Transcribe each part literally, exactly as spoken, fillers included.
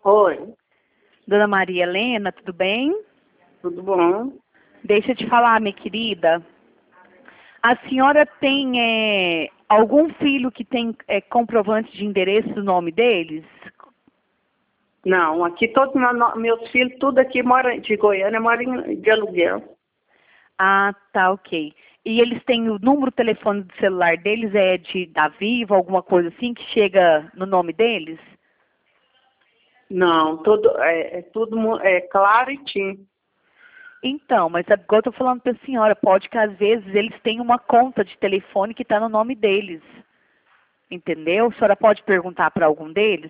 Oi, Dona Maria Helena, tudo bem? tudo bom? Deixa eu te falar, minha querida. A senhora tem é, algum filho que tem é, comprovante de endereço do nome deles? Não, aqui todos meu- meus filhos, tudo aqui mora de Goiânia, moram em- de aluguel. Ah, tá, ok. E eles têm o número de telefone do celular deles, é de da Vivo, alguma coisa assim, que chega no nome deles? Não, tudo é, é tudo mu- é claro e tim. Então, mas agora eu tô falando para a senhora, pode que às vezes eles têm uma conta de telefone que está no nome deles. Entendeu? A senhora pode perguntar para algum deles?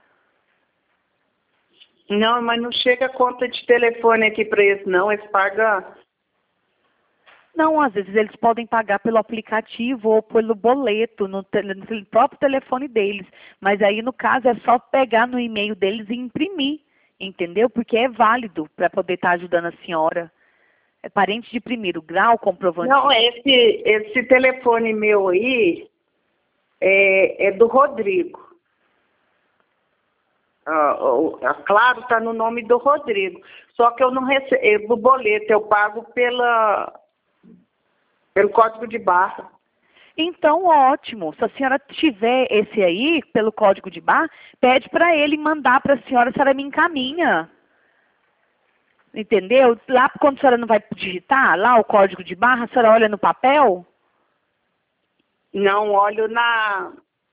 Não, mas não chega conta de telefone aqui para eles, não. Eles pagam. Não, às vezes eles podem pagar pelo aplicativo ou pelo boleto no, tele- no próprio telefone deles. Mas aí, no caso, é só pegar no e-mail deles e imprimir, entendeu? Porque é válido para poder estar ajudando a senhora. É parente de primeiro grau, comprovante. Não, esse, esse telefone meu aí é, é do Rodrigo. Ah, o- a Claro está no nome do Rodrigo. Só que eu não recebo o boleto, eu pago pela, pelo código de barra. Então, ótimo. Se a senhora tiver esse aí, pelo código de barra, pede para ele mandar para a senhora, a senhora me encaminha. Entendeu? Lá, quando a senhora não vai digitar, lá o código de barra, a senhora olha no papel? Não olho na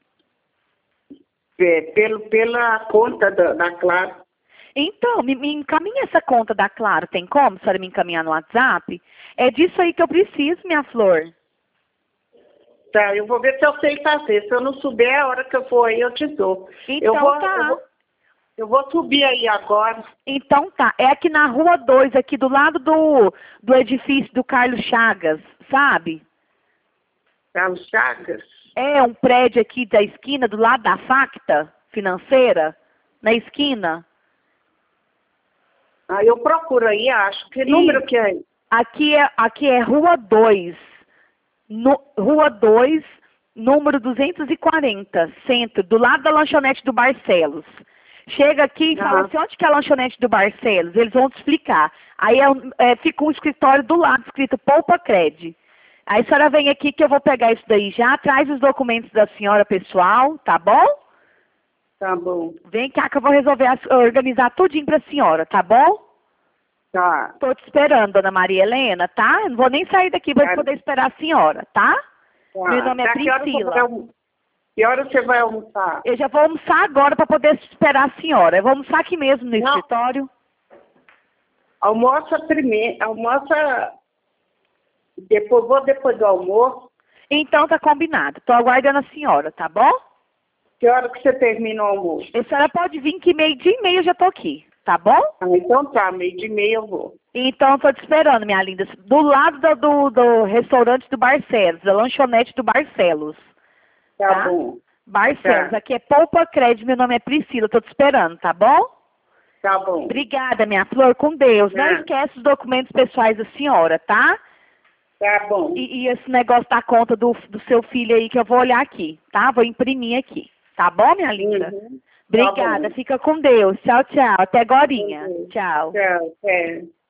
é, pelo, pela conta da, da Claro. Então, me, me encaminha essa conta da Claro, tem como? A senhora me encaminhar no WhatsApp? É disso aí que eu preciso, minha flor. Tá, eu vou ver se eu sei fazer. Se eu não souber, a hora que eu for aí, eu te dou. Então eu, vou, tá. eu, vou, eu vou subir aí agora. Então tá. É aqui na Rua dois, aqui do lado do, do edifício do Carlos Chagas, sabe? Carlos Chagas. É um prédio aqui da esquina, do lado da Facta Financeira, na esquina. Aí eu procuro aí, acho. Que E número que é? aqui é, aqui é Rua dois. No, Rua dois, número duzentos e quarenta, centro, do lado da lanchonete do Barcelos. Chega aqui e fala Aham. assim, onde que é a lanchonete do Barcelos? Eles vão te explicar. Aí é um- é, fica um escritório do lado, escrito Poupa Cred. Aí a senhora vem aqui que eu vou pegar isso daí já, traz os documentos da senhora pessoal, tá bom? Tá bom. Vem cá que eu vou resolver, as- organizar tudinho pra senhora, tá bom? Tá. Tô te esperando, dona Maria Helena, tá? Eu não vou nem sair daqui pra Tá. poder esperar a senhora, tá? Tá. Meu nome é Tá, que hora você vai, Priscila. almo- que hora você vai almoçar? Eu já vou almoçar agora para poder esperar a senhora. Eu vou almoçar aqui mesmo no Não. escritório. Almoça primeiro. Almoça. Depois, vou depois do almoço. Então tá combinado. Tô aguardando a senhora, tá bom? Que hora que você termina o almoço? A senhora pode vir que meio dia e meio eu já tô aqui, tá bom? Ah, então tá, meio de meia eu vou. Então tô te esperando, minha linda. Do lado do, do, do restaurante do Barcelos, da lanchonete do Barcelos. Tá, Tá? bom. Barcelos, Tá. aqui é Poupa Cred, meu nome é Priscila, tô te esperando, tá bom? Tá bom. Obrigada, minha flor, com Deus. Não Tá. esquece os documentos pessoais da senhora, tá? Tá bom. E, e esse negócio da conta do, do seu filho aí que eu vou olhar aqui, tá? Vou imprimir aqui. Tá bom, minha linda? Uhum. Obrigada. Tá bom. Fica com Deus. Tchau, tchau. Até agorinha. Uhum. Tchau. Tchau, até.